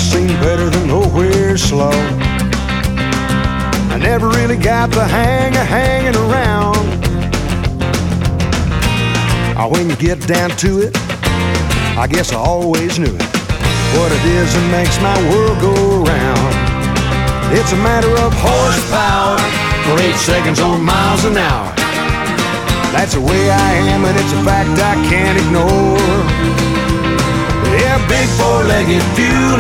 fast seemed better than nowhere slow. I never really got the hang of hanging around. When you get down to it, I guess I always knew it. What it is that makes my world go around. It's a matter of horsepower for 8 seconds on miles an hour. That's the way I am, and it's a fact I can't ignore. Yeah, big four-legged fuel